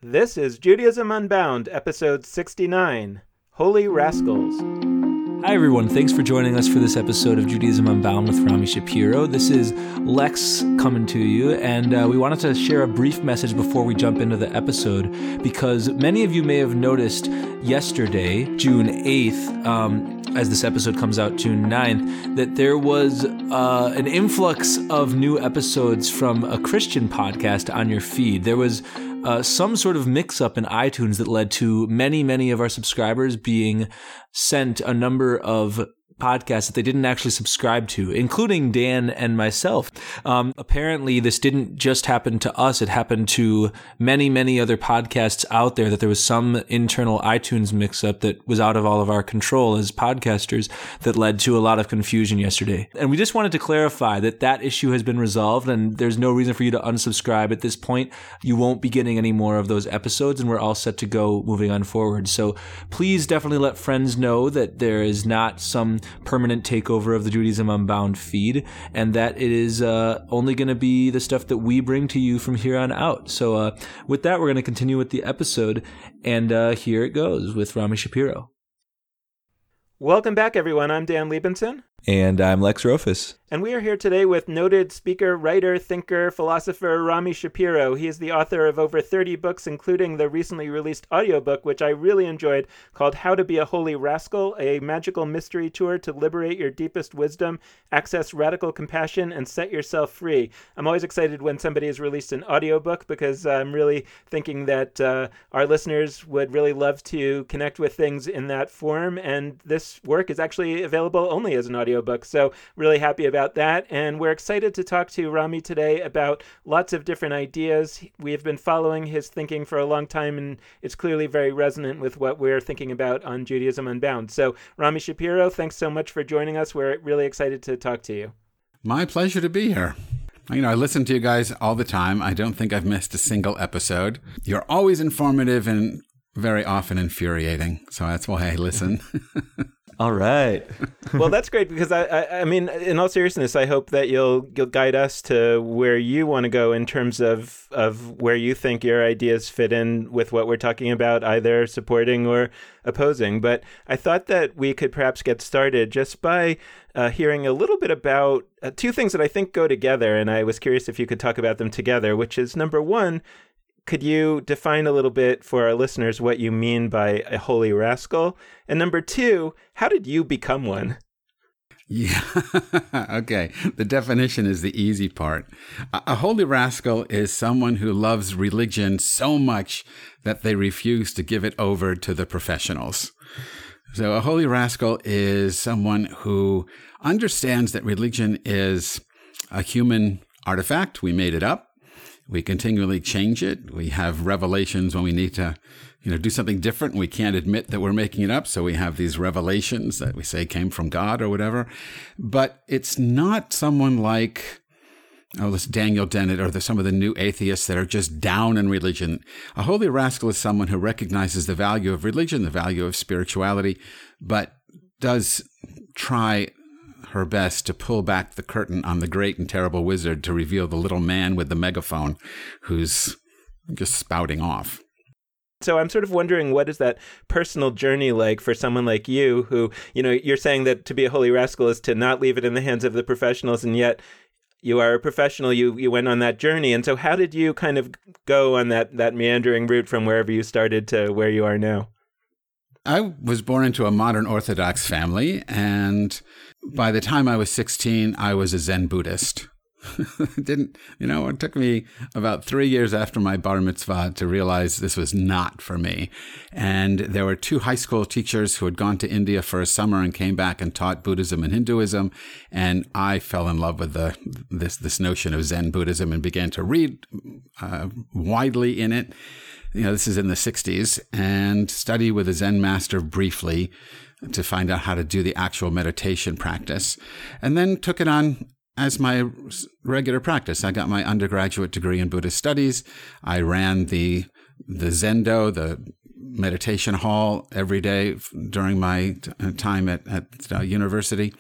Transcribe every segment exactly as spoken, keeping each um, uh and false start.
This is Judaism Unbound, episode sixty-nine, Holy Rascals. Hi everyone, thanks for joining us for this episode of Judaism Unbound with Rami Shapiro. This is Lex coming to you, and uh, we wanted to share a brief message before we jump into the episode, because many of you may have noticed yesterday, June eighth, um, as this episode comes out June ninth, that there was uh, an influx of new episodes from a Christian podcast on your feed. There was Uh, some sort of mix-up in iTunes that led to many, many of our subscribers being sent a number of podcasts that they didn't actually subscribe to, including Dan and myself. Um, apparently, this didn't just happen to us. It happened to many, many other podcasts out there, that there was some internal iTunes mix-up that was out of all of our control as podcasters that led to a lot of confusion yesterday. And we just wanted to clarify that that issue has been resolved, and there's no reason for you to unsubscribe at this point. You won't be getting any more of those episodes, and we're all set to go moving on forward. So please definitely let friends know that there is not some permanent takeover of the Judaism Unbound feed, and that it is uh, only going to be the stuff that we bring to you from here on out. So uh, with that, we're going to continue with the episode, and uh, here it goes with Rami Shapiro. Welcome back, everyone. I'm Dan Liebenson. And I'm Lex Rofus. And we are here today with noted speaker, writer, thinker, philosopher Rami Shapiro. He is the author of over thirty books, including the recently released audiobook, which I really enjoyed, called How to Be a Holy Rascal, a magical mystery tour to liberate your deepest wisdom, access radical compassion, and set yourself free. I'm always excited when somebody has released an audiobook, because I'm really thinking that uh, our listeners would really love to connect with things in that form. And this work is actually available only as an audiobook. Book. So really happy about that. And we're excited to talk to Rami today about lots of different ideas. We have been following his thinking for a long time, and it's clearly very resonant with what we're thinking about on Judaism Unbound. So Rami Shapiro, thanks so much for joining us. We're really excited to talk to you. My pleasure to be here. You know, I listen to you guys all the time. I don't think I've missed a single episode. You're always informative and very often infuriating. So that's why I listen. All right. Well, that's great, because I, I, I mean, in all seriousness, I hope that you'll you'll guide us to where you want to go in terms of of where you think your ideas fit in with what we're talking about, either supporting or opposing. But I thought that we could perhaps get started just by uh, hearing a little bit about uh, two things that I think go together, and I was curious if you could talk about them together, which is, number one, could you define a little bit for our listeners what you mean by a holy rascal? And number two, how did you become one? Yeah. Okay. The definition is the easy part. A, a holy rascal is someone who loves religion so much that they refuse to give it over to the professionals. So a holy rascal is someone who understands that religion is a human artifact. We made it up. We continually change it. We have revelations when we need to, you know, do something different. We can't admit that we're making it up. So we have these revelations that we say came from God or whatever. But it's not someone like, oh, this Daniel Dennett or the, some of the new atheists that are just down in religion. A holy rascal is someone who recognizes the value of religion, the value of spirituality, but does try her best to pull back the curtain on the great and terrible wizard to reveal the little man with the megaphone who's just spouting off. So I'm sort of wondering, what is that personal journey like for someone like you who, you know, you're saying that to be a holy rascal is to not leave it in the hands of the professionals, and yet you are a professional, you you went on that journey. And so how did you kind of go on that, that meandering route from wherever you started to where you are now? I was born into a modern Orthodox family, and by the time I was sixteen, I was a Zen Buddhist. It didn't, you know, it took me about three years after my bar mitzvah to realize this was not for me. And there were two high school teachers who had gone to India for a summer and came back and taught Buddhism and Hinduism. And I fell in love with the this this notion of Zen Buddhism and began to read uh, widely in it. You know, this is in the sixties, and study with a Zen master briefly to find out how to do the actual meditation practice, and then took it on as my regular practice. I got my undergraduate degree in Buddhist studies. I ran the the Zendo, the meditation hall, every day during my t- time at, at uh, university.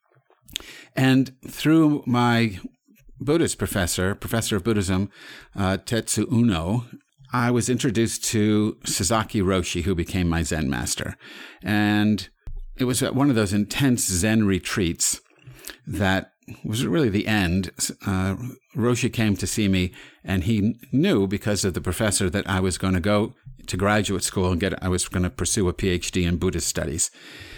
And through my Buddhist professor, professor of Buddhism, uh, Tetsu Uno, I was introduced to Sasaki Roshi, who became my Zen master. And it was at one of those intense Zen retreats that was really the end. Uh, Roshi came to see me, and he knew because of the professor that I was going to go to graduate school and get, I was going to pursue a P H D in Buddhist studies.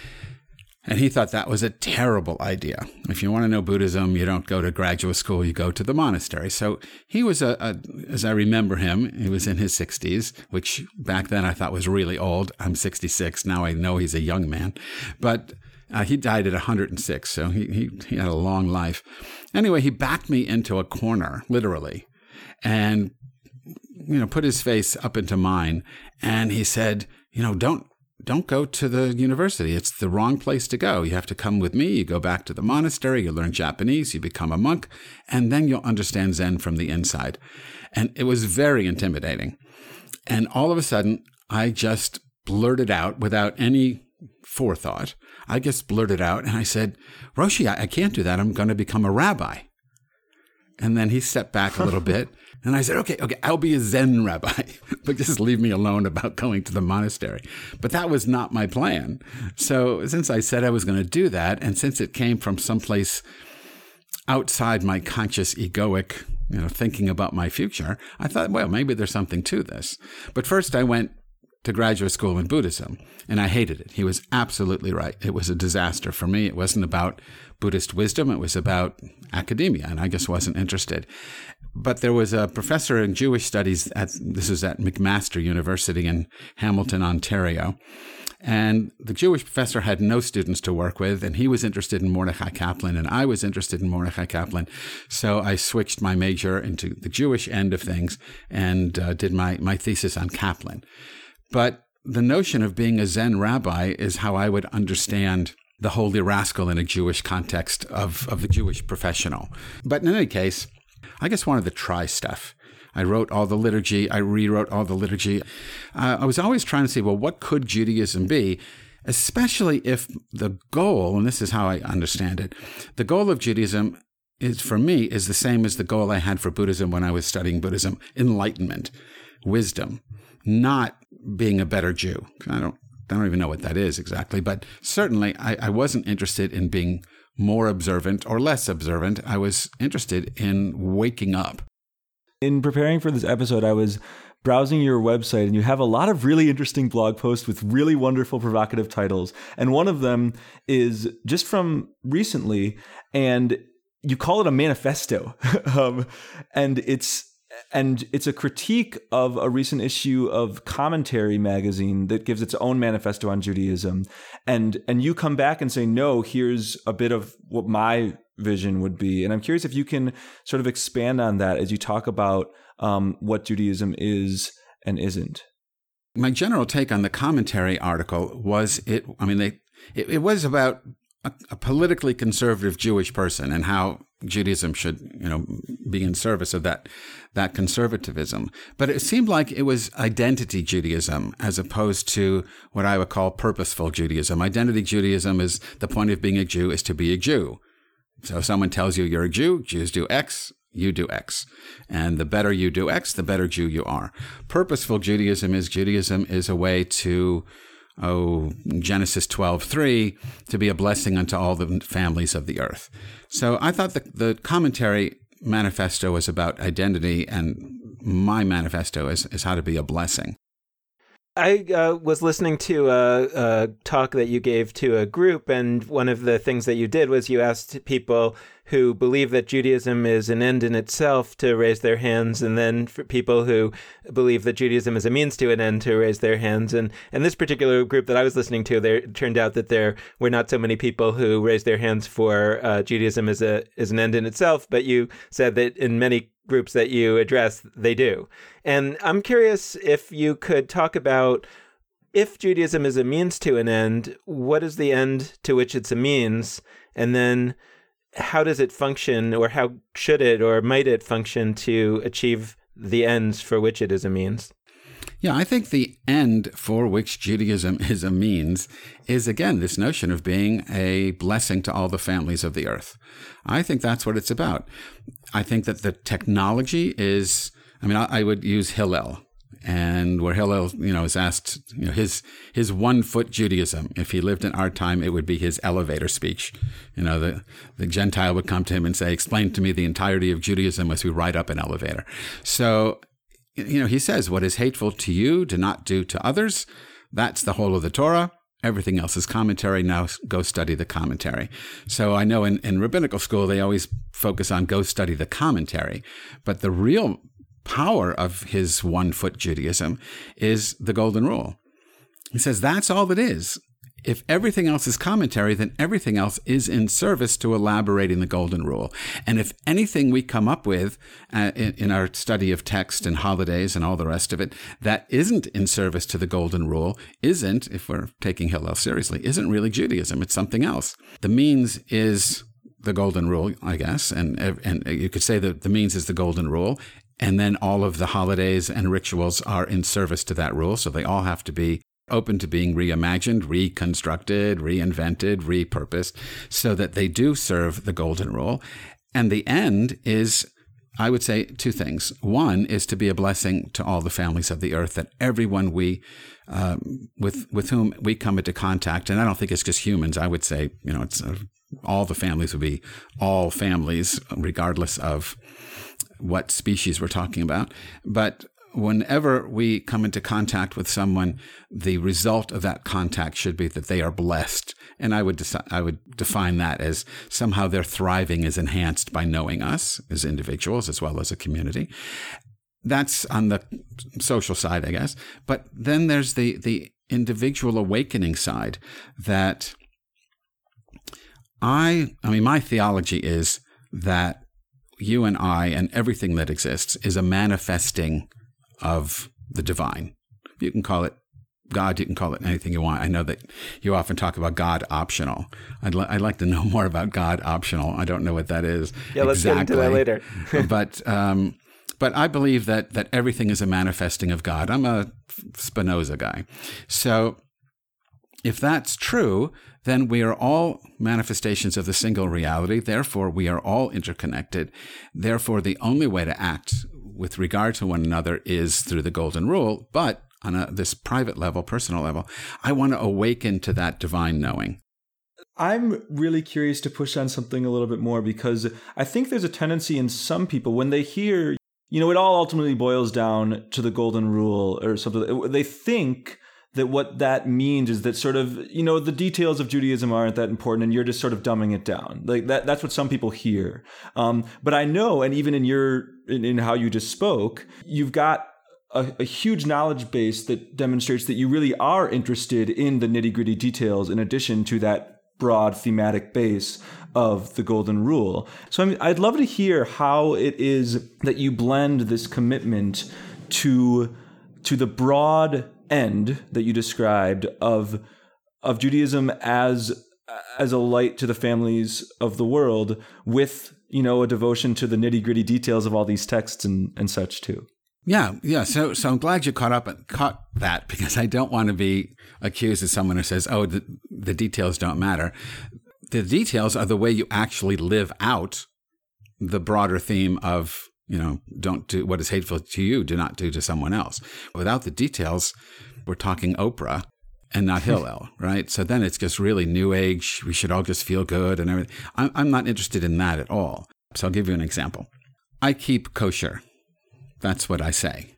And he thought that was a terrible idea. If you want to know Buddhism, you don't go to graduate school, you go to the monastery. So he was, a, a as I remember him, he was in his sixties, which back then I thought was really old. I'm sixty-six. Now I know he's a young man. But uh, he died at one hundred six, so he, he, he had a long life. Anyway, he backed me into a corner, literally, and you know, put his face up into mine. And he said, you know, don't, Don't go to the university. It's the wrong place to go. You have to come with me. You go back to the monastery. You learn Japanese. You become a monk. And then you'll understand Zen from the inside. And it was very intimidating. And all of a sudden, I just blurted out without any forethought. I just blurted out and I said, Roshi, I, I can't do that. I'm going to become a rabbi. And then he stepped back a little bit. And I said, okay, okay, I'll be a Zen rabbi, but just leave me alone about going to the monastery. But that was not my plan. So since I said I was going to do that, and since it came from someplace outside my conscious egoic, you know, thinking about my future, I thought, well, maybe there's something to this. But first I went to graduate school in Buddhism, and I hated it. He was absolutely right. It was a disaster for me. It wasn't about Buddhist wisdom. It was about academia, and I just wasn't interested. But there was a professor in Jewish studies, at this was at McMaster University in Hamilton, Ontario, and the Jewish professor had no students to work with, and he was interested in Mordechai Kaplan, and I was interested in Mordechai Kaplan. So I switched my major into the Jewish end of things and uh, did my, my thesis on Kaplan. But the notion of being a Zen rabbi is how I would understand the holy rascal in a Jewish context of, of the Jewish professional. But in any case, I just wanted to try stuff. I wrote all the liturgy. I rewrote all the liturgy. Uh, I was always trying to see, well, what could Judaism be? Especially if the goal, and this is how I understand it, the goal of Judaism is, for me, is the same as the goal I had for Buddhism when I was studying Buddhism: enlightenment, wisdom, not being a better Jew. I don't, I don't even know what that is exactly, but certainly I, I wasn't interested in being more observant or less observant. I was interested in waking up. In preparing for this episode, I was browsing your website, and you have a lot of really interesting blog posts with really wonderful, provocative titles. And one of them is just from recently, and you call it a manifesto. um, and it's And it's a critique of a recent issue of Commentary magazine that gives its own manifesto on Judaism. And and you come back and say, no, here's a bit of what my vision would be. And I'm curious if you can sort of expand on that as you talk about um, what Judaism is and isn't. My general take on the Commentary article was it, I mean, they it, it was about a, a politically conservative Jewish person and how Judaism should, you know, be in service of that that conservatism. But it seemed like it was identity Judaism as opposed to what I would call purposeful Judaism. Identity Judaism is the point of being a Jew is to be a Jew. So if someone tells you you're a Jew, Jews do X, you do X. And the better you do X, the better Jew you are. Purposeful Judaism is Judaism is a way to Oh, Genesis twelve three, to be a blessing unto all the families of the earth. So I thought the, the Commentary manifesto was about identity, and my manifesto is, is how to be a blessing. I uh, was listening to a, a talk that you gave to a group, and one of the things that you did was you asked people who believe that Judaism is an end in itself to raise their hands, and then for people who believe that Judaism is a means to an end to raise their hands. And and this particular group that I was listening to, there it turned out that there were not so many people who raised their hands for uh, Judaism as a as an end in itself, but you said that in many groups that you address, they do. And I'm curious if you could talk about, if Judaism is a means to an end, what is the end to which it's a means? And then how does it function, or how should it or might it function to achieve the ends for which it is a means? Yeah, I think the end for which Judaism is a means is, again, this notion of being a blessing to all the families of the earth. I think that's what it's about. I think that the technology is, I mean, I, I would use Hillel And where Hillel, you know, is asked, you know, his his one foot Judaism. If he lived in our time, it would be his elevator speech. You know, the the Gentile would come to him and say, "Explain to me the entirety of Judaism as we ride up an elevator." So, you know, he says, "What is hateful to you, do not do to others." That's the whole of the Torah. Everything else is commentary. Now go study the commentary. So I know in, in rabbinical school, they always focus on go study the commentary. But the real power of his one-foot Judaism is the Golden Rule. He says that's all it is. If everything else is commentary, then everything else is in service to elaborating the Golden Rule. And if anything we come up with uh, in, in our study of text and holidays and all the rest of it that isn't in service to the Golden Rule, isn't, if we're taking Hillel seriously, isn't really Judaism. It's something else. The means is the Golden Rule, I guess. And, and you could say that the means is the Golden Rule. And then all of the holidays and rituals are in service to that rule. So they all have to be open to being reimagined, reconstructed, reinvented, repurposed, so that they do serve the Golden Rule. And the end is, I would say, two things. One is to be a blessing to all the families of the earth, that everyone we um, with with whom we come into contact, and I don't think it's just humans. I would say, you know, it's uh, all the families would be all families, regardless of what species we're talking about. But whenever we come into contact with someone, the result of that contact should be that they are blessed. And I would deci- I would define that as somehow their thriving is enhanced by knowing us as individuals as well as a community. That's on the social side, I guess. But then there's the, the individual awakening side that I, I mean, my theology is that you and I and everything that exists is a manifesting of the divine. You can call it God, you can call it anything you want. I know that you often talk about God optional. I'd, li- I'd like to know more about God optional. I don't know what that is. Yeah, let's exactly. get into that later. but um, but I believe that that everything is a manifesting of God. I'm a Spinoza guy. So if that's true, then we are all manifestations of the single reality. Therefore, we are all interconnected. Therefore, the only way to act with regard to one another is through the Golden Rule. But on a, this private level, personal level, I want to awaken to that divine knowing. I'm really curious to push on something a little bit more, because I think there's a tendency in some people when they hear, you know, it all ultimately boils down to the Golden Rule or something. They think that what that means is that sort of, you know, the details of Judaism aren't that important and you're just sort of dumbing it down. Like that, that's what some people hear. Um, but I know, and even in your, in, in how you just spoke, you've got a, a huge knowledge base that demonstrates that you really are interested in the nitty-gritty details in addition to that broad thematic base of the Golden Rule. So I mean, I'd love to hear how it is that you blend this commitment to, to the broad end that you described of of Judaism as as a light to the families of the world, with, you know, a devotion to the nitty-gritty details of all these texts and, and such too. Yeah, yeah. So so I'm glad you caught up and caught that, because I don't want to be accused as someone who says, oh, the, the details don't matter. The details are the way you actually live out the broader theme of, you know, don't do what is hateful to you, do not do to someone else. Without the details, we're talking Oprah and not Hillel, right? So then it's just really new age. We should all just feel good and everything. I'm, I'm not interested in that at all. So I'll give you an example. I keep kosher. That's what I say.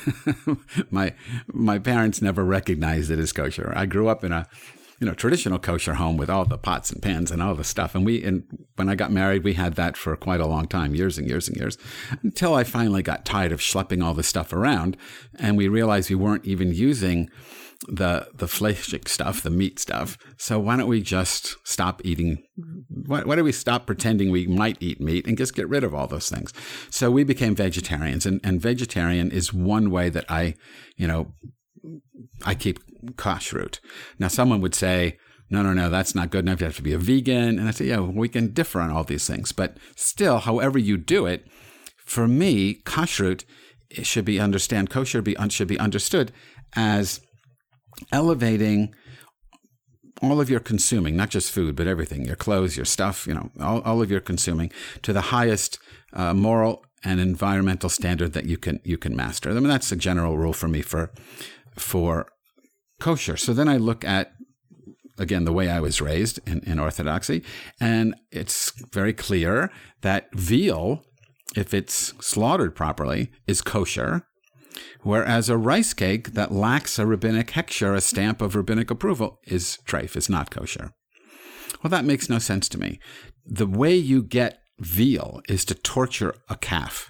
my my parents never recognized it as kosher. I grew up in a you know, traditional kosher home with all the pots and pans and all the stuff. And we, and when I got married, we had that for quite a long time, years and years and years, until I finally got tired of schlepping all this stuff around. And we realized we weren't even using the, the fleischic stuff, the meat stuff. So why don't we just stop eating? Why, why don't we stop pretending we might eat meat and just get rid of all those things? So we became vegetarians, and, and vegetarian is one way that I, you know, I keep kashrut. Now, someone would say, no, no, no, that's not good enough. You have to be a vegan. And I say, yeah, well, we can differ on all these things. But still, however you do it, for me, kashrut it should be understand, kosher be, should be understood as elevating all of your consuming, not just food, but everything, your clothes, your stuff, you know, all, all of your consuming to the highest uh, moral an environmental standard that you can you can master. I mean, that's a general rule for me for for kosher. So then I look at, again, the way I was raised in, in Orthodoxy, and it's very clear that veal, if it's slaughtered properly, is kosher, whereas a rice cake that lacks a rabbinic hechsher, a stamp of rabbinic approval, is treif, is not kosher. Well, that makes no sense to me. The way you get veal is to torture a calf.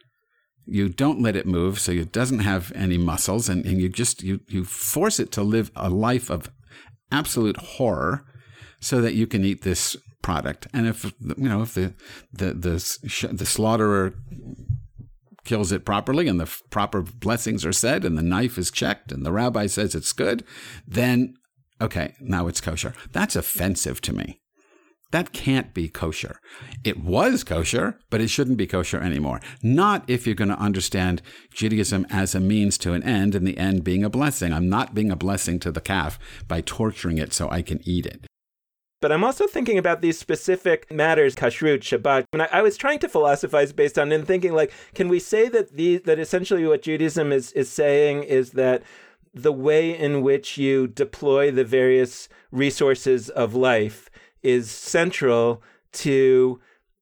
You don't let it move, so it doesn't have any muscles, and, and you just you you force it to live a life of absolute horror, so that you can eat this product. And if you know if the the the, the slaughterer kills it properly, and the proper blessings are said, and the knife is checked, and the rabbi says it's good, then okay, now it's kosher. That's offensive to me. That can't be kosher. It was kosher, but it shouldn't be kosher anymore. Not if you're going to understand Judaism as a means to an end, and the end being a blessing. I'm not being a blessing to the calf by torturing it so I can eat it. But I'm also thinking about these specific matters, kashrut, Shabbat. And I, I was trying to philosophize based on and thinking, like, can we say that these, that essentially what Judaism is, is saying is that the way in which you deploy the various resources of life is central to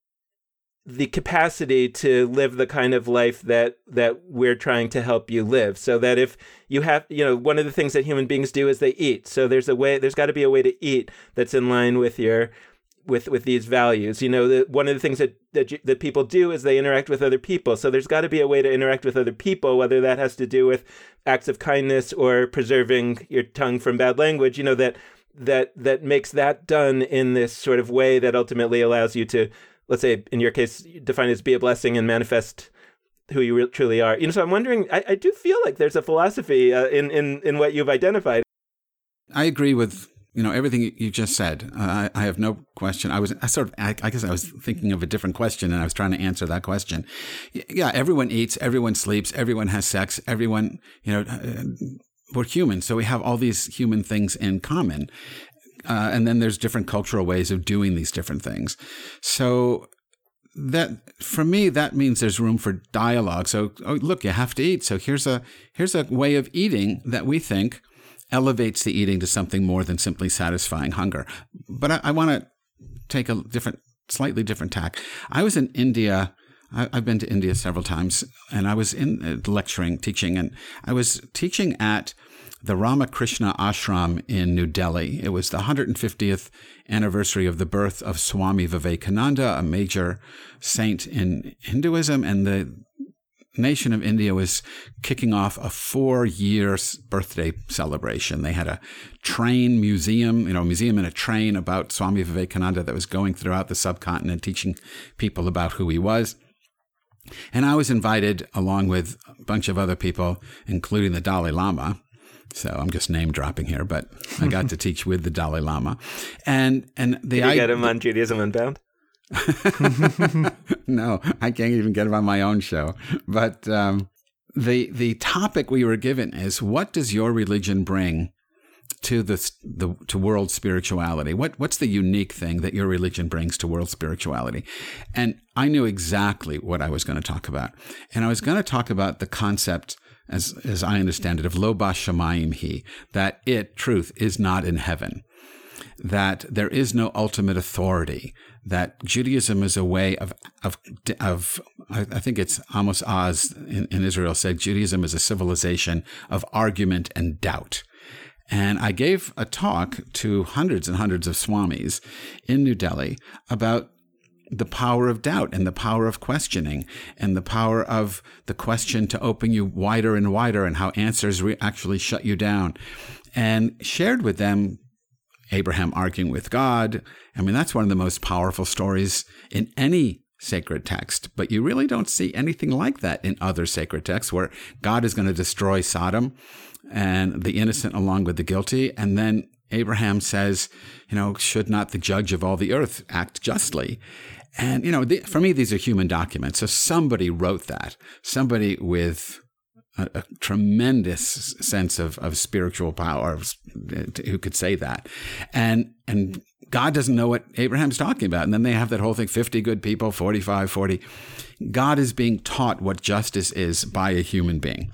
the capacity to live the kind of life that that we're trying to help you live. So that if you have, you know, one of the things that human beings do is they eat. So there's a way, there's got to be a way to eat that's in line with your, with with these values. You know, the, one of the things that that, you, that people do is they interact with other people. So there's got to be a way to interact with other people, whether that has to do with acts of kindness or preserving your tongue from bad language. You know, that that that makes that done in this sort of way that ultimately allows you to, let's say, in your case, define it as be a blessing and manifest who you re- truly are. You know, so I'm wondering, I, I do feel like there's a philosophy uh, in, in, in what you've identified. I agree with, you know, everything you just said. Uh, I, I have no question. I was I sort of, I, I guess I was thinking of a different question, and I was trying to answer that question. Yeah, everyone eats, everyone sleeps, everyone has sex, everyone, you know, uh, we're human, so we have all these human things in common. Uh, and then there's different cultural ways of doing these different things. So that, for me, that means there's room for dialogue. So, oh, look, you have to eat. So here's a here's a way of eating that we think elevates the eating to something more than simply satisfying hunger. But I, I want to take a different, slightly different tack. I was in India. I, I've been to India several times, and I was in uh, lecturing, teaching, and I was teaching at the Ramakrishna Ashram in New Delhi. It was the one hundred fiftieth anniversary of the birth of Swami Vivekananda, a major saint in Hinduism, and the nation of India was kicking off a four-year birthday celebration. They had a train museum, you know, a museum in a train about Swami Vivekananda that was going throughout the subcontinent, teaching people about who he was. And I was invited along with a bunch of other people, including the Dalai Lama. So I'm just name dropping here, but I got to teach with the Dalai Lama. And and the Did you get him on Judaism Unbound? No, I can't even get him on my own show. But um, the the topic we were given is, what does your religion bring to the, the to world spirituality? What what's the unique thing that your religion brings to world spirituality? And I knew exactly what I was going to talk about. And I was going to talk about the concept, as as I understand it, of lo bashamayim hi, that it, truth, is not in heaven, that there is no ultimate authority, that Judaism is a way of, of, of I think it's Amos Oz in, in Israel said, Judaism is a civilization of argument and doubt. And I gave a talk to hundreds and hundreds of swamis in New Delhi about the power of doubt and the power of questioning and the power of the question to open you wider and wider, and how answers re- actually shut you down, and shared with them Abraham arguing with God. I mean, that's one of the most powerful stories in any sacred text, but you really don't see anything like that in other sacred texts, where God is going to destroy Sodom and the innocent along with the guilty. And then Abraham says, you know, should not the judge of all the earth act justly? And, you know, the, for me, these are human documents. So somebody wrote that, somebody with a, a tremendous sense of, of spiritual power, who could say that. And, and God doesn't know what Abraham's talking about. And then they have that whole thing, fifty good people, forty-five, forty. God is being taught what justice is by a human being.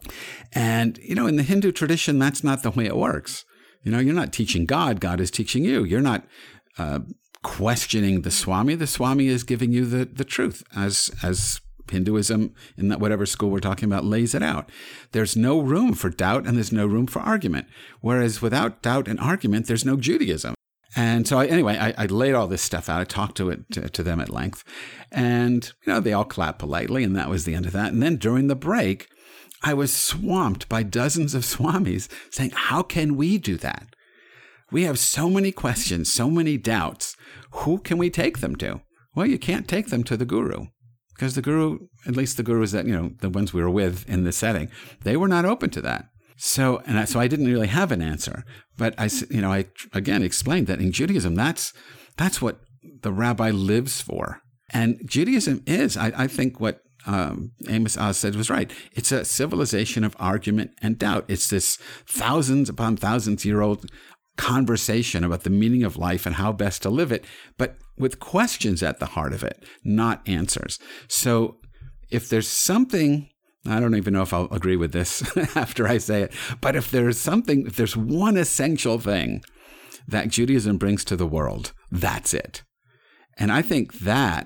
And, you know, in the Hindu tradition, that's not the way it works. You know, you're not teaching God. God is teaching you. You're not uh, questioning the Swami. The Swami is giving you the, the truth as, as Hinduism, in that whatever school we're talking about, lays it out. There's no room for doubt and there's no room for argument. Whereas without doubt and argument, there's no Judaism. And so I, anyway, I, I laid all this stuff out. I talked to it to, to them at length, and you know they all clapped politely, and that was the end of that. And then during the break, I was swamped by dozens of swamis saying, "How can we do that? We have so many questions, so many doubts. Who can we take them to?" Well, you can't take them to the guru, because the guru, at least the gurus that you know, the ones we were with in this setting, they were not open to that. So, and I, so I didn't really have an answer, but I, you know, I again explained that in Judaism, that's that's what the rabbi lives for, and Judaism is, I, I think, what um, Amos Oz said was right. It's a civilization of argument and doubt. It's this thousands upon thousands year old conversation about the meaning of life and how best to live it, but with questions at the heart of it, not answers. So, if there's something, I don't even know if I'll agree with this after I say it, but if there's something, if there's one essential thing that Judaism brings to the world, that's it. And I think that,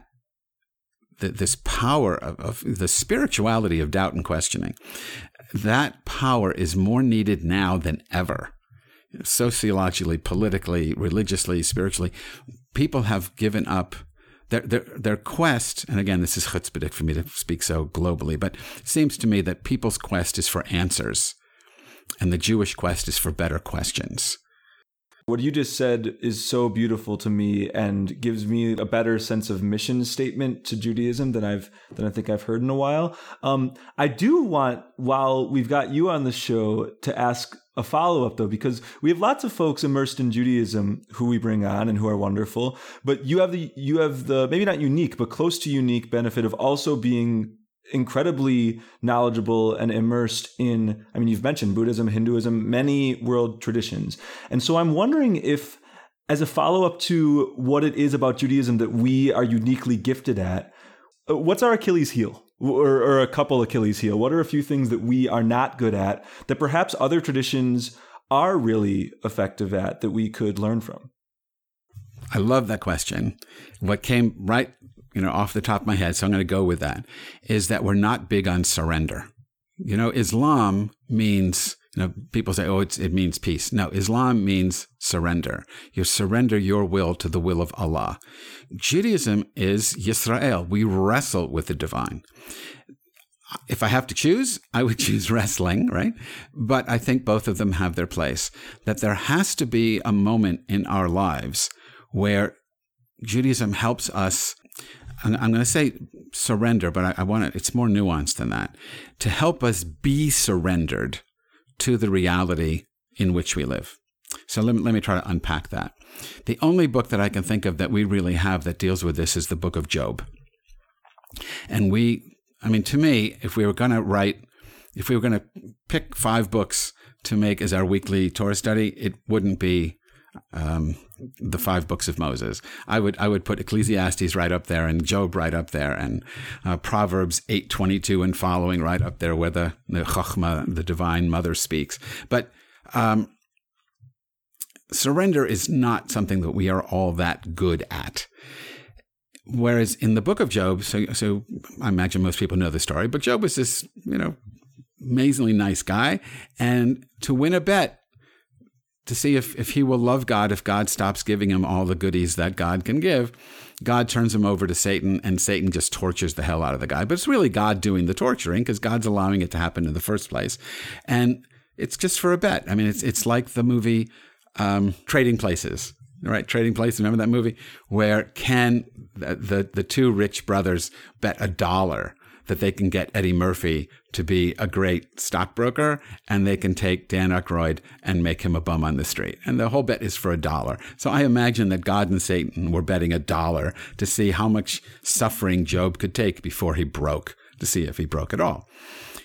that this power of, of the spirituality of doubt and questioning, that power is more needed now than ever. Sociologically, politically, religiously, spiritually, people have given up Their, their their quest, and again, this is chutzpahdik for me to speak so globally, but it seems to me that people's quest is for answers, and the Jewish quest is for better questions. What you just said is so beautiful to me and gives me a better sense of mission statement to Judaism than I've than I think I've heard in a while. Um, I do want, while we've got you on the show, to ask a follow-up, though, because we have lots of folks immersed in Judaism who we bring on and who are wonderful, but you have the you have the maybe not unique, but close to unique benefit of also being incredibly knowledgeable and immersed in, I mean, you've mentioned Buddhism, Hinduism, many world traditions. And so I'm wondering if, as a follow-up to what it is about Judaism that we are uniquely gifted at, what's our Achilles heel? Or, or a couple Achilles heel? What are a few things that we are not good at that perhaps other traditions are really effective at that we could learn from? I love that question. What came right, you know, off the top of my head, so I'm going to go with that, is that we're not big on surrender. You know, Islam means, you know, people say, oh, it's, it means peace. No, Islam means surrender. You surrender your will to the will of Allah. Judaism is Yisrael. We wrestle with the divine. If I have to choose, I would choose wrestling, right? But I think both of them have their place. That there has to be a moment in our lives where Judaism helps us, I'm going to say surrender, but I, I want to, it's more nuanced than that, to help us be surrendered to the reality in which we live. So let me, let me try to unpack that. The only book that I can think of that we really have that deals with this is the book of Job. And we, I mean, to me, if we were going to write, if we were going to pick five books to make as our weekly Torah study, it wouldn't be um, the five books of Moses. I would I would put Ecclesiastes right up there and Job right up there and uh, Proverbs eight twenty-two and following right up there where the, the Chochmah, the divine mother, speaks. But um, surrender is not something that we are all that good at. Whereas in the book of Job, so so I imagine most people know the story, but Job was this, you know, amazingly nice guy, and to win a bet to see if, if he will love God, if God stops giving him all the goodies that God can give, God turns him over to Satan, and Satan just tortures the hell out of the guy. But it's really God doing the torturing because God's allowing it to happen in the first place. And it's just for a bet. I mean, it's it's like the movie um, Trading Places, right? Trading Places, remember that movie? Where can the, the, the two rich brothers bet a dollar that they can get Eddie Murphy to be a great stockbroker, and they can take Dan Aykroyd and make him a bum on the street. And the whole bet is for a dollar. So I imagine that God and Satan were betting a dollar to see how much suffering Job could take before he broke, to see if he broke at all.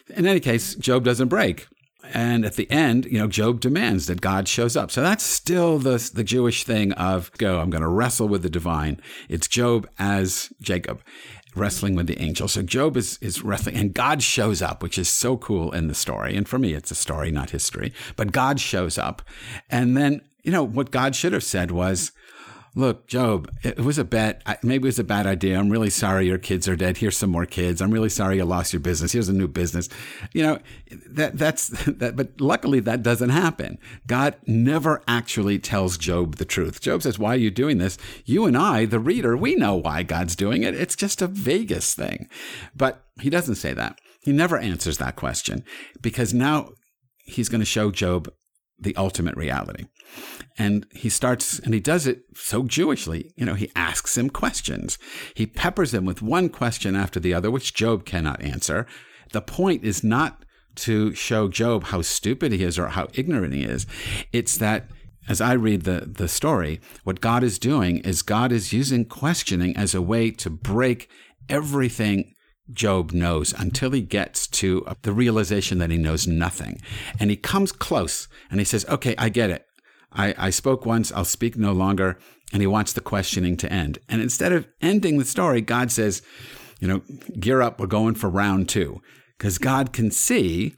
in any case, Job doesn't break. And at the end, you know, Job demands that God shows up. So that's still the, the Jewish thing of, go, I'm going to wrestle with the divine. It's Job as Jacob wrestling with the angel. So Job is, is wrestling, and God shows up, which is so cool in the story. And for me, it's a story, not history. But God shows up. And then, you know, what God should have said was, look, Job, it was a bad, maybe it was a bad idea. I'm really sorry your kids are dead. Here's some more kids. I'm really sorry you lost your business. Here's a new business. You know, that that's that. But luckily, that doesn't happen. God never actually tells Job the truth. Job says, why are you doing this? You and I, the reader, we know why God's doing it. It's just a Vegas thing. But he doesn't say that. He never answers that question, because now he's going to show Job the ultimate reality. And he starts, and he does it so Jewishly. You know, he asks him questions. He peppers him with one question after the other, which Job cannot answer. The point is not to show Job how stupid he is or how ignorant he is. It's that, as I read the, the story, what God is doing is God is using questioning as a way to break everything Job knows until he gets to the realization that he knows nothing. And he comes close and he says, okay, I get it. I, I spoke once, I'll speak no longer. And he wants the questioning to end. And instead of ending the story, God says, you know, gear up, we're going for round two. Because God can see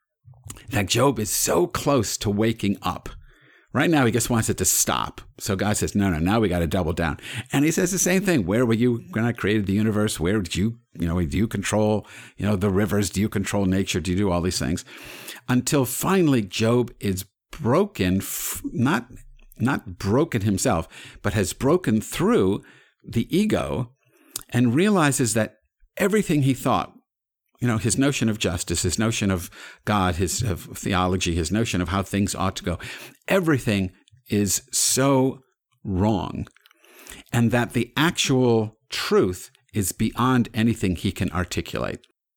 that Job is so close to waking up. Right now, he just wants it to stop. So God says, no, no, now we got to double down. And he says the same thing. Where were you when I created the universe? Where did you, you know, do you control, you know, the rivers? Do you control nature? Do you do all these things? Until finally, Job is broken, not, not broken himself, but has broken through the ego and realizes that everything he thought, you know, his notion of justice, his notion of God, his of theology, his notion of how things ought to go, everything is so wrong. And that the actual truth is beyond anything he can articulate.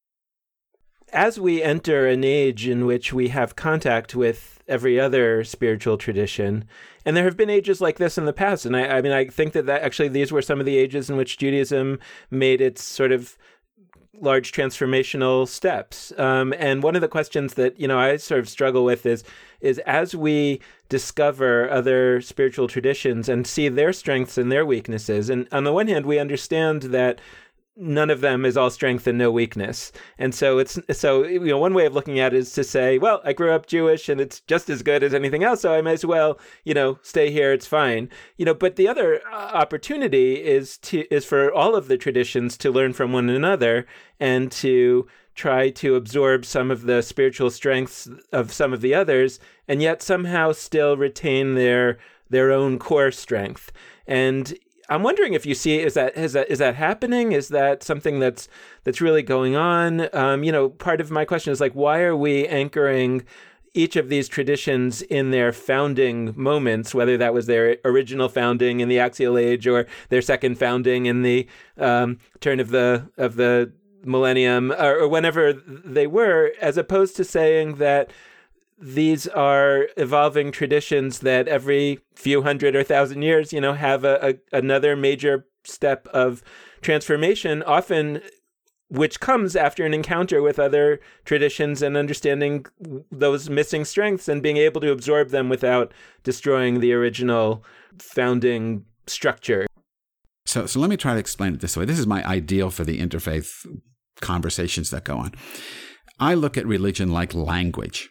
As we enter an age in which we have contact with every other spiritual tradition, and there have been ages like this in the past, and I, I mean, I think that, that actually these were some of the ages in which Judaism made its sort of large transformational steps. Um, and one of the questions that, you know, I sort of struggle with is, is as we discover other spiritual traditions and see their strengths and their weaknesses, and on the one hand, we understand that none of them is all strength and no weakness. And so it's, so, you know, one way of looking at it is to say, well, I grew up Jewish and it's just as good as anything else, so I may as well, you know, stay here, it's fine. You know, but the other opportunity is to, is for all of the traditions to learn from one another and to try to absorb some of the spiritual strengths of some of the others, and yet somehow still retain their, their own core strength. And I'm wondering if you see, is that, is that, is that happening? Is that something that's, that's really going on? Um, you know, part of my question is like, why are we anchoring each of these traditions in their founding moments, whether that was their original founding in the Axial Age or their second founding in the um, turn of the, of the millennium, or, or whenever they were, as opposed to saying that these are evolving traditions that every few hundred or thousand years, you know, have a, a another major step of transformation, often which comes after an encounter with other traditions and understanding those missing strengths and being able to absorb them without destroying the original founding structure. So, so let me try to explain it this way. This is my ideal for the interfaith conversations that go on. I look at religion like language.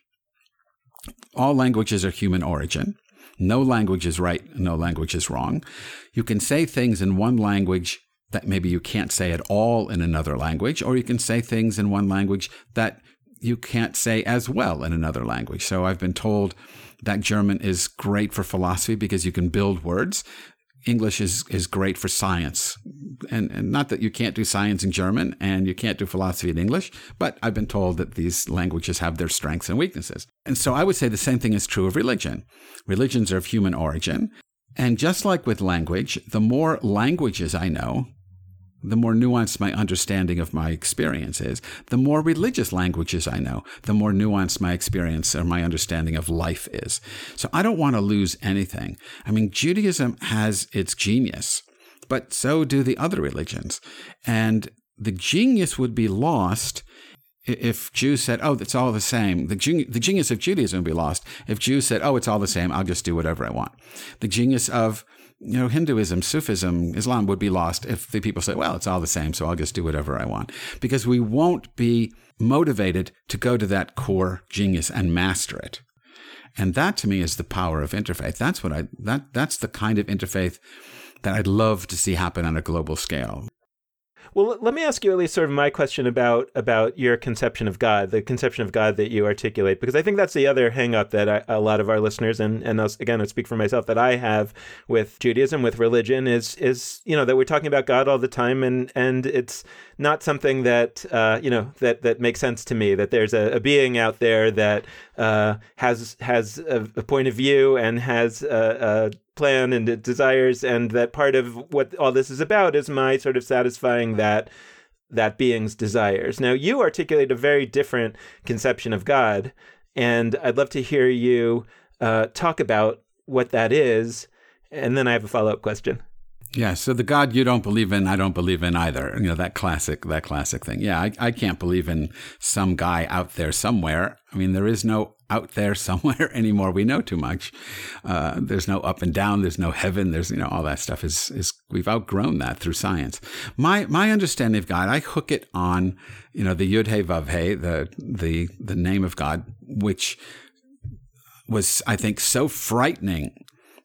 All languages are human origin. No language is right, no language is wrong. You can say things in one language that maybe you can't say at all in another language, or you can say things in one language that you can't say as well in another language. So I've been told that German is great for philosophy because you can build words. English is, is great for science. And, and not that you can't do science in German and you can't do philosophy in English, but I've been told that these languages have their strengths and weaknesses. And so I would say the same thing is true of religion. Religions are of human origin. And just like with language, the more languages I know, the more nuanced my understanding of my experience is. The more religious languages I know, the more nuanced my experience or my understanding of life is. So I don't want to lose anything. I mean, Judaism has its genius, but so do the other religions. And the genius would be lost if Jews said, oh, it's all the same, the, the genius of Judaism would be lost. If Jews said, oh, it's all the same, I'll just do whatever I want. The genius of, you know, Hinduism, Sufism, Islam would be lost if the people say, well, it's all the same, so I'll just do whatever I want. Because we won't be motivated to go to that core genius and master it. And that to me is the power of interfaith. That's what I, that, that's the kind of interfaith that I'd love to see happen on a global scale. Well, let me ask you at least sort of my question about about your conception of God, the conception of God that you articulate, because I think that's the other hang up that I, a lot of our listeners, and, and again, I speak for myself, that I have with Judaism, with religion, is, is you know, that we're talking about God all the time, and, and it's not something that, uh, you know, that, that makes sense to me, that there's a, a being out there that uh, has has a, a point of view and has a, a plan and desires, and that part of what all this is about is my sort of satisfying that that being's desires. Now, you articulate a very different conception of God, and I'd love to hear you uh, talk about what that is, and then I have a follow-up question. Yeah, so the God you don't believe in, I don't believe in either. You know, that classic, that classic thing. Yeah, I, I can't believe in some guy out there somewhere. I mean, there is no out there somewhere anymore. We know too much. Uh, there's no up and down. There's no heaven. There's, you know, all that stuff is, is we've outgrown that through science. My, my understanding of God, I hook it on, you know, the Yud He Vav He, the, the, the name of God, which was, I think, so frightening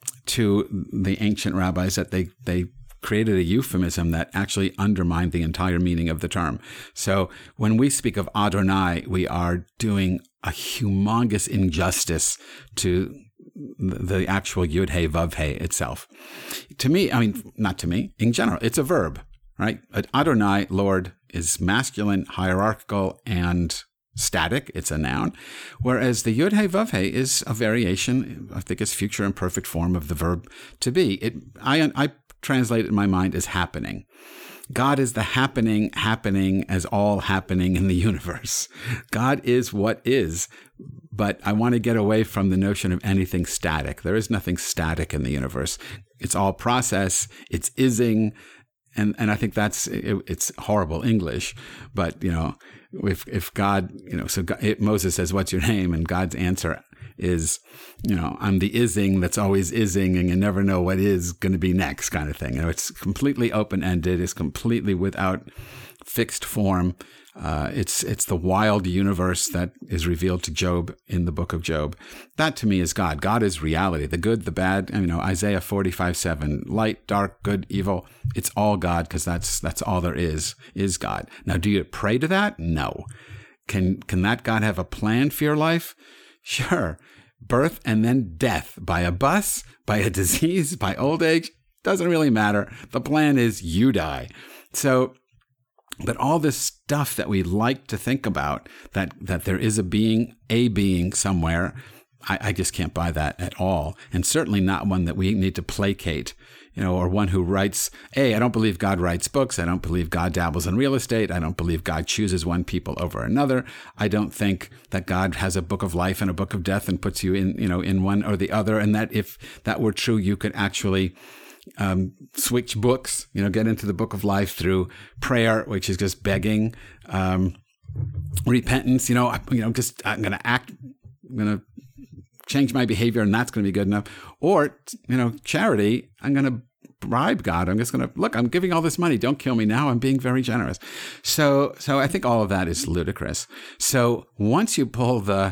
to the ancient rabbis that they, they created a euphemism that actually undermined the entire meaning of the term. So when we speak of Adonai, we are doing a humongous injustice to the actual Yud He Vav He itself. To me, I mean, not to me, in general, it's a verb, right? Adonai, Lord, is masculine, hierarchical, and static. It's a noun. Whereas the Yud He Vav He is a variation, I think it's future imperfect form of the verb to be. It, I, I translate it in my mind as happening. God is the happening, happening as all happening in the universe. God is what is, but I want to get away from the notion of anything static. There is nothing static in the universe. It's all process. It's ising. And and I think that's, it, it's horrible English, but, you know, if if God, you know, so God, it, Moses says, what's your name? And God's answer is, you know, I'm the ising that's always ising, and you never know what is going to be next, kind of thing. You know, it's completely open-ended. It's completely without fixed form. Uh, it's it's the wild universe that is revealed to Job in the book of Job. That to me is God. God is reality, the good, the bad. You know, Isaiah forty-five seven, light, dark, good, evil. It's all God, because that's that's all there is, is God. Now, do you pray to that? No. Can can that God have a plan for your life? Sure. Birth and then death by a bus, by a disease, by old age. Doesn't really matter. The plan is you die. So, but all this stuff that we like to think about, that, that there is a being, a being somewhere, I, I just can't buy that at all. And certainly not one that we need to placate, you know, or one who writes, hey, I don't believe God writes books. I don't believe God dabbles in real estate. I don't believe God chooses one people over another. I don't think that God has a book of life and a book of death and puts you in, you know, in one or the other. And that if that were true, you could actually Um, switch books, you know, get into the book of life through prayer, which is just begging, um, repentance, you know, I, you know, just I'm going to act, I'm going to change my behavior, and that's going to be good enough. Or, you know, charity, I'm going to bribe God. I'm just going to, look, I'm giving all this money. Don't kill me now. I'm being very generous. So, so I think all of that is ludicrous. So once you pull the,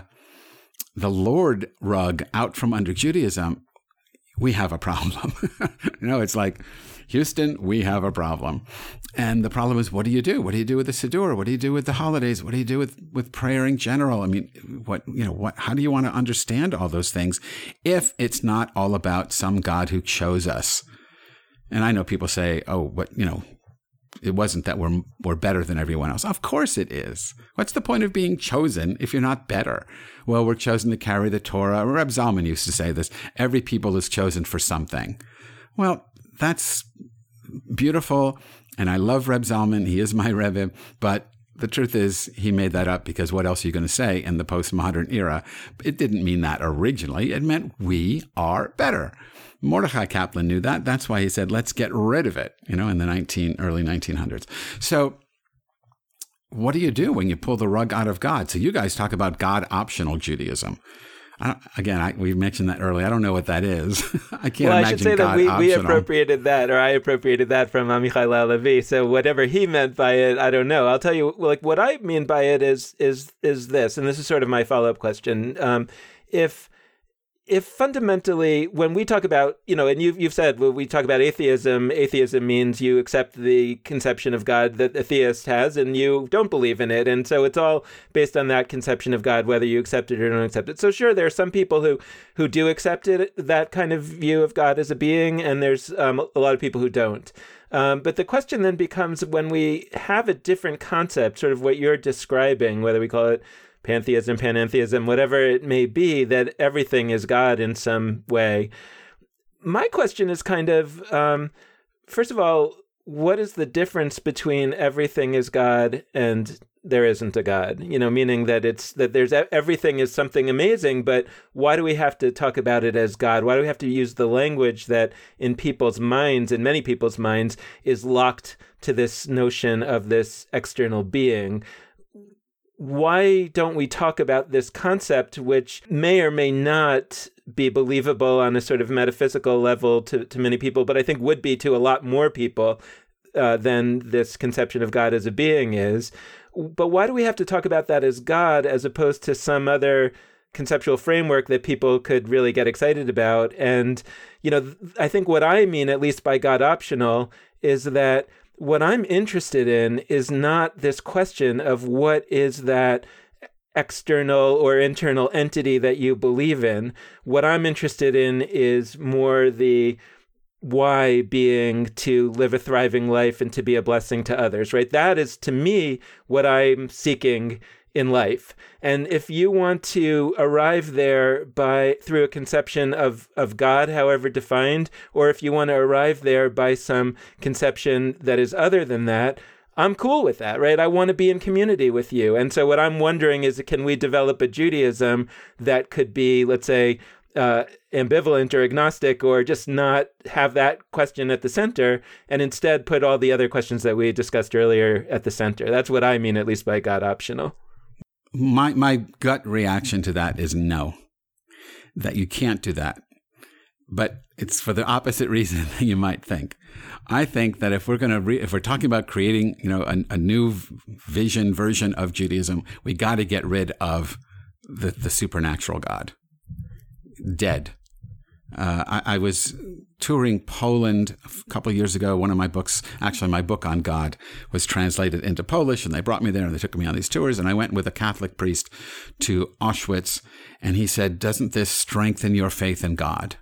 the Lord rug out from under Judaism, we have a problem. You know, it's like, Houston, we have a problem. And the problem is, what do you do? What do you do with the Siddur? What do you do with the holidays? What do you do with, with prayer in general? I mean, what, you know, what, how do you want to understand all those things if it's not all about some God who chose us? And I know people say, oh, what, you know, it wasn't that we're, we're better than everyone else. Of course it is. What's the point of being chosen if you're not better? Well, we're chosen to carry the Torah. Reb Zalman used to say this, every people is chosen for something. Well, that's beautiful. And I love Reb Zalman. He is my Rebbe. But the truth is, he made that up because what else are you going to say in the postmodern era? It didn't mean that originally. It meant we are better. Mordechai Kaplan knew that. That's why he said, let's get rid of it, you know, in the nineteen, early nineteen hundreds. So what do you do when you pull the rug out of God? So you guys talk about God-optional Judaism. I don't, again, I, we mentioned that earlier. I don't know what that is. I can't well, imagine I should say that we, we appropriated that, or I appropriated that from Amichai Lau-Levi. So whatever he meant by it, I don't know. I'll tell you, like what I mean by it is is is this, and this is sort of my follow-up question. Um, if If fundamentally, when we talk about, you know, and you've, you've said, when we talk about atheism, atheism means you accept the conception of God that a theist has and you don't believe in it. And so it's all based on that conception of God, whether you accept it or don't accept it. So sure, there are some people who, who do accept it, that kind of view of God as a being, and there's um, a lot of people who don't. Um, but the question then becomes, when we have a different concept, sort of what you're describing, whether we call it pantheism, panentheism, whatever it may be, that everything is God in some way. My question is kind of, um, first of all, what is the difference between everything is God and there isn't a God? You know, meaning that it's that there's everything is something amazing, but why do we have to talk about it as God? Why do we have to use the language that in people's minds, in many people's minds, is locked to this notion of this external being? Why don't we talk about this concept, which may or may not be believable on a sort of metaphysical level to, to many people, but I think would be to a lot more people uh, than this conception of God as a being is. But why do we have to talk about that as God as opposed to some other conceptual framework that people could really get excited about? And, you know, I think what I mean, at least by God optional, is that what I'm interested in is not this question of what is that external or internal entity that you believe in. What I'm interested in is more the why being to live a thriving life and to be a blessing to others, right? That is, to me, what I'm seeking in life. And if you want to arrive there by through a conception of, of God, however defined, or if you want to arrive there by some conception that is other than that, I'm cool with that, right? I want to be in community with you. And so what I'm wondering is, can we develop a Judaism that could be, let's say, uh, ambivalent or agnostic, or just not have that question at the center, and instead put all the other questions that we discussed earlier at the center? That's what I mean, at least by God optional. My my gut reaction to that is no, that you can't do that. But it's for the opposite reason than you might think. I think that if we're going to, re- if we're talking about creating, you know, a, a new vision version of Judaism, we got to get rid of the, the supernatural God. Dead. Uh, I, I was touring Poland a couple of years ago. One of my books, actually my book on God, was translated into Polish, and they brought me there and they took me on these tours. And I went with a Catholic priest to Auschwitz, and he said, "Doesn't this strengthen your faith in God?"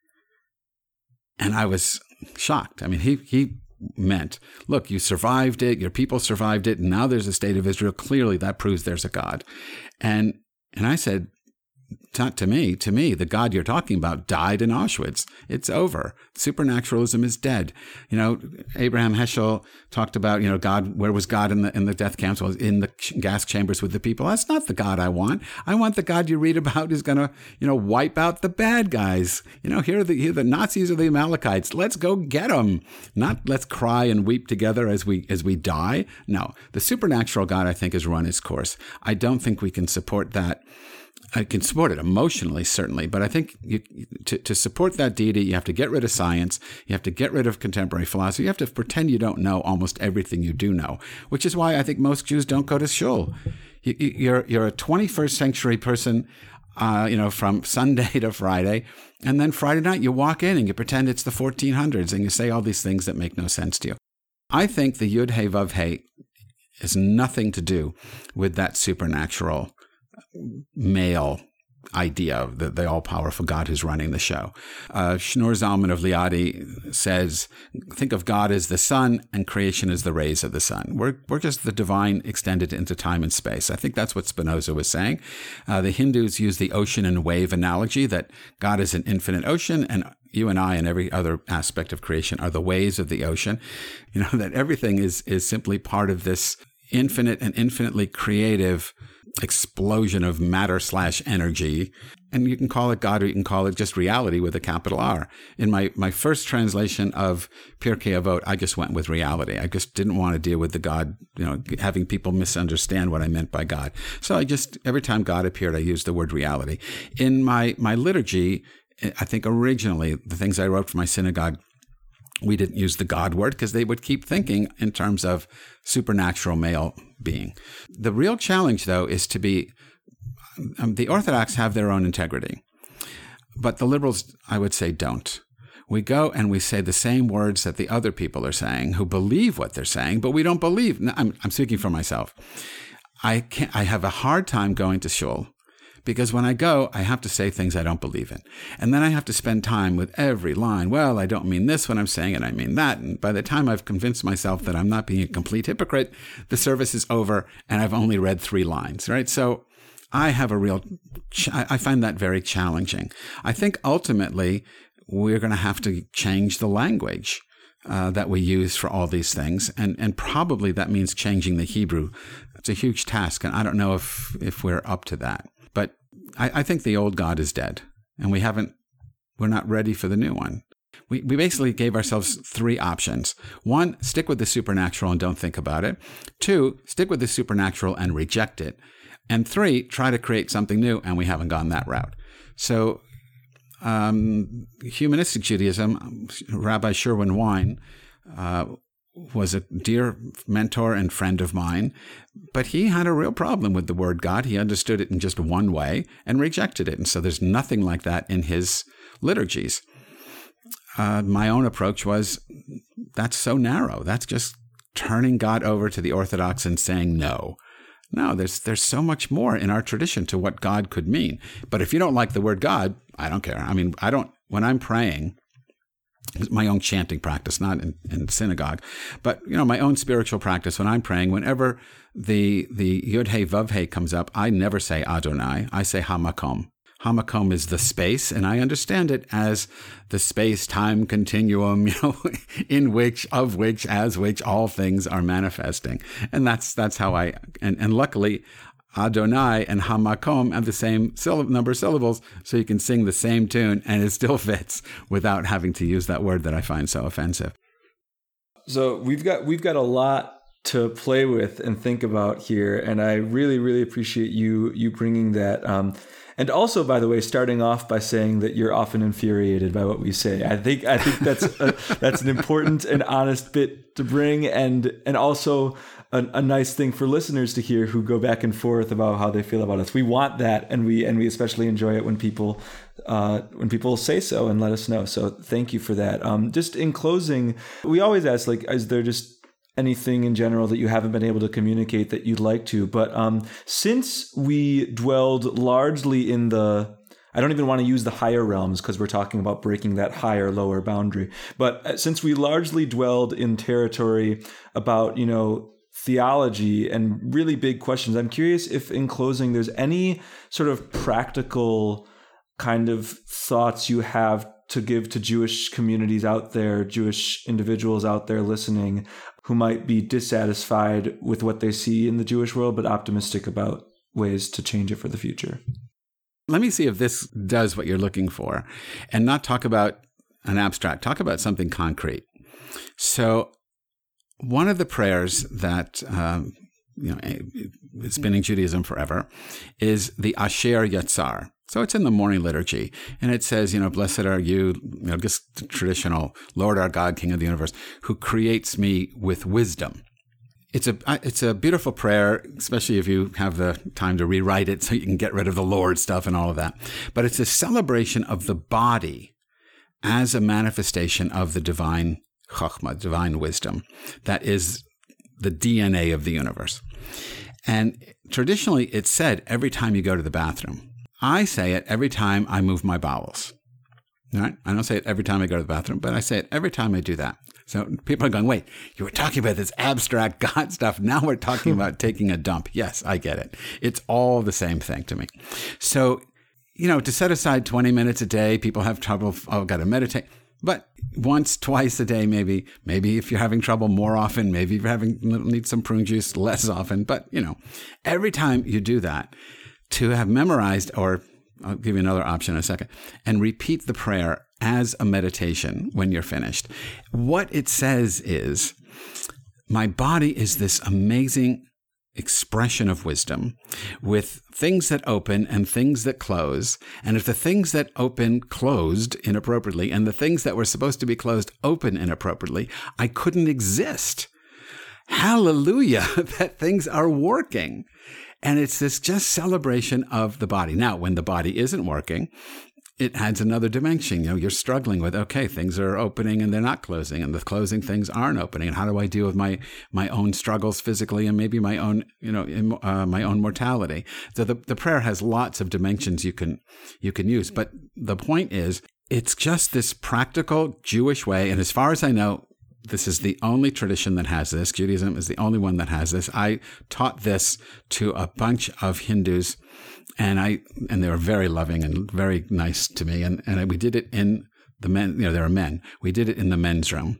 And I was shocked. I mean, he he meant, look, you survived it, your people survived it, and now there's a state of Israel. Clearly, that proves there's a God. And and I said, not to me, to me, the God you're talking about died in Auschwitz. It's over. Supernaturalism is dead. You know, Abraham Heschel talked about, you know, God, where was God in the in the death camps? Well, in the gas chambers with the people. That's not the God I want. I want the God you read about is going to, you know, wipe out the bad guys. You know, here are the, here are the Nazis or the Amalekites. Let's go get them. Not let's cry and weep together as we as we die. No, the supernatural God, I think, has run its course. I don't think we can support that. I can support it emotionally, certainly, but I think you, to, to support that deity, you have to get rid of science, you have to get rid of contemporary philosophy, you have to pretend you don't know almost everything you do know, which is why I think most Jews don't go to shul. You, you're you're a twenty-first century person, uh, you know, from Sunday to Friday, and then Friday night you walk in and you pretend it's the fourteen hundreds and you say all these things that make no sense to you. I think the Yud Hey Vav Hey has nothing to do with that supernatural male idea, the, the all-powerful God who's running the show. Uh, Shneur Zalman of Liadi says, think of God as the sun and creation as the rays of the sun. We're we're just the divine extended into time and space. I think that's what Spinoza was saying. Uh, the Hindus use the ocean and wave analogy, that God is an infinite ocean and you and I and every other aspect of creation are the waves of the ocean. You know, that everything is is simply part of this infinite and infinitely creative explosion of matter slash energy. And you can call it God, or you can call it just reality with a capital R. In my, my first translation of Pirkei Avot, I just went with reality. I just didn't want to deal with the God, you know, having people misunderstand what I meant by God. So I just, every time God appeared, I used the word reality. In my, my liturgy, I think originally, the things I wrote for my synagogue, we didn't use the God word because they would keep thinking in terms of supernatural male being. The real challenge, though, is to be Um, the Orthodox have their own integrity, but the liberals, I would say, don't. We go and we say the same words that the other people are saying who believe what they're saying, but we don't believe. I'm, I'm speaking for myself. I can't, I have a hard time going to shul because when I go, I have to say things I don't believe in. And then I have to spend time with every line. Well, I don't mean this when I'm saying it, I mean that. And by the time I've convinced myself that I'm not being a complete hypocrite, the service is over and I've only read three lines, right? So I have a real, ch- I find that very challenging. I think ultimately we're going to have to change the language uh, that we use for all these things. And, and probably that means changing the Hebrew. It's a huge task. And I don't know if, if we're up to that. But I, I think the old God is dead and we haven't, we're not ready for the new one. We, we basically gave ourselves three options. One, stick with the supernatural and don't think about it. Two, stick with the supernatural and reject it. And three, try to create something new, and we haven't gone that route. So um, humanistic Judaism, Rabbi Sherwin Wine uh, was a dear mentor and friend of mine, but he had a real problem with the word God. He understood it in just one way and rejected it. And so there's nothing like that in his liturgies. Uh, my own approach was, that's so narrow. That's just turning God over to the Orthodox and saying no. No, there's there's so much more in our tradition to what God could mean. But if you don't like the word God, I don't care. I mean, I don't, when I'm praying, it's my own chanting practice, not in, in synagogue, but, you know, my own spiritual practice when I'm praying, whenever the the Yud He Vav He comes up, I never say Adonai, I say Hamakom. Hamakom is the space, and I understand it as the space-time continuum, you know, in which, of which, as which all things are manifesting. And that's that's how I, and, and luckily, Adonai and Hamakom have the same syllab- number of syllables, so you can sing the same tune, and it still fits without having to use that word that I find so offensive. So we've got we've got a lot to play with and think about here, and I really, really appreciate you you bringing that. Um, And also, by the way, starting off by saying that you're often infuriated by what we say. I think I think that's a, that's an important and honest bit to bring, and and also a, a nice thing for listeners to hear who go back and forth about how they feel about us. We want that, and we and we especially enjoy it when people uh, when people say so and let us know. So thank you for that. Um, just in closing, we always ask, like, is there just anything in general that you haven't been able to communicate that you'd like to? But um, since we dwelled largely in the, I don't even want to use the higher realms because we're talking about breaking that higher, lower boundary. But since we largely dwelled in territory about, you know, theology and really big questions, I'm curious if in closing there's any sort of practical kind of thoughts you have to give to Jewish communities out there, Jewish individuals out there listening, who might be dissatisfied with what they see in the Jewish world, but optimistic about ways to change it for the future. Let me see if this does what you're looking for, and not talk about an abstract, talk about something concrete. So one of the prayers that, um, you know, it's been in Judaism forever, is the Asher Yatzar. So it's in the morning liturgy, and it says, you know, blessed are you, you know, just traditional, Lord our God, King of the universe, who creates me with wisdom. It's a it's a beautiful prayer, especially if you have the time to rewrite it so you can get rid of the Lord stuff and all of that. But it's a celebration of the body as a manifestation of the divine Chokhmah, divine wisdom, that is the D N A of the universe. And traditionally, it's said every time you go to the bathroom. I say it every time I move my bowels. All right? I don't say it every time I go to the bathroom, but I say it every time I do that. So people are going, wait, you were talking about this abstract God stuff. Now we're talking about taking a dump. Yes, I get it. It's all the same thing to me. So, you know, to set aside twenty minutes a day, people have trouble, oh, I've got to meditate. But once, twice a day, maybe. Maybe if you're having trouble, more often. Maybe you're having need some prune juice less often. But, you know, every time you do that, to have memorized, or I'll give you another option in a second, and repeat the prayer as a meditation when you're finished. What it says is, my body is this amazing expression of wisdom with things that open and things that close. And if the things that open closed inappropriately and the things that were supposed to be closed open inappropriately, I couldn't exist. Hallelujah, that things are working. And it's this just celebration of the body. Now, when the body isn't working, it adds another dimension. You know, you're struggling with, okay, things are opening and they're not closing, and the closing things aren't opening. And how do I deal with my my own struggles physically and maybe my own, you know, im- uh, my own mortality? So the, the prayer has lots of dimensions you can you can use. But the point is, it's just this practical Jewish way. And as far as I know, this is the only tradition that has this. Judaism is the only one that has this. I taught this to a bunch of Hindus, and I and they were very loving and very nice to me. And and we did it in the men. You know, there are men. We did it in the men's room,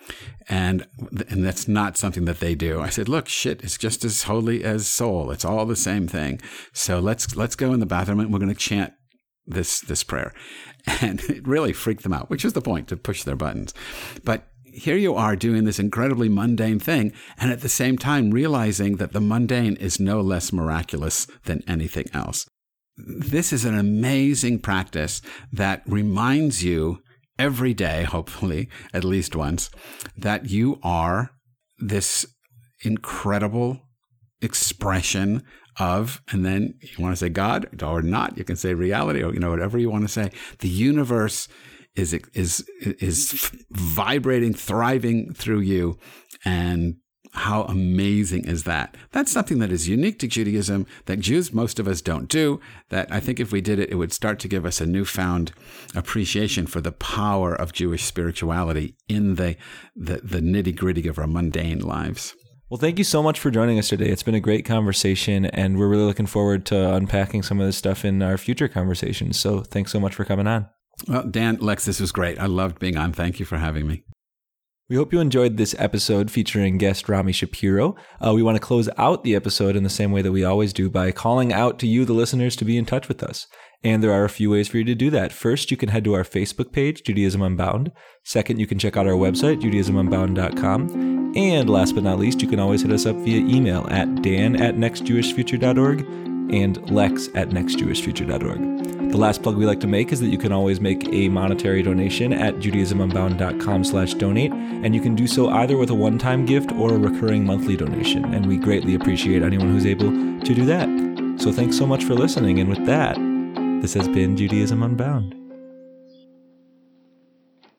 and and that's not something that they do. I said, look, shit, it's just as holy as soul. It's all the same thing. So let's let's go in the bathroom and we're going to chant this this prayer. And it really freaked them out, which is the point, to push their buttons. But here you are doing this incredibly mundane thing, and at the same time realizing that the mundane is no less miraculous than anything else. This is an amazing practice that reminds you every day, hopefully, at least once, that you are this incredible expression of, and then you want to say God or not, you can say reality, or, you know, whatever you want to say. The universe is is is vibrating, thriving through you. And how amazing is that? That's something that is unique to Judaism, that Jews, most of us, don't do, that I think if we did it, it would start to give us a newfound appreciation for the power of Jewish spirituality in the the, the nitty-gritty of our mundane lives. Well, thank you so much for joining us today. It's been a great conversation, and we're really looking forward to unpacking some of this stuff in our future conversations. So thanks so much for coming on. Well, Dan, Lex, this was great. I loved being on. Thank you for having me. We hope you enjoyed this episode featuring guest Rami Shapiro. Uh, we want to close out the episode in the same way that we always do, by calling out to you, the listeners, to be in touch with us. And there are a few ways for you to do that. First, you can head to our Facebook page, Judaism Unbound. Second, you can check out our website, judaism unbound dot com. And last but not least, you can always hit us up via email at dan at next jewish future dot org and lex at next jewish future dot org. The last plug we like to make is that you can always make a monetary donation at judaism unbound dot com slash donate, and you can do so either with a one-time gift or a recurring monthly donation, and we greatly appreciate anyone who's able to do that. So thanks so much for listening, and with that, this has been Judaism Unbound.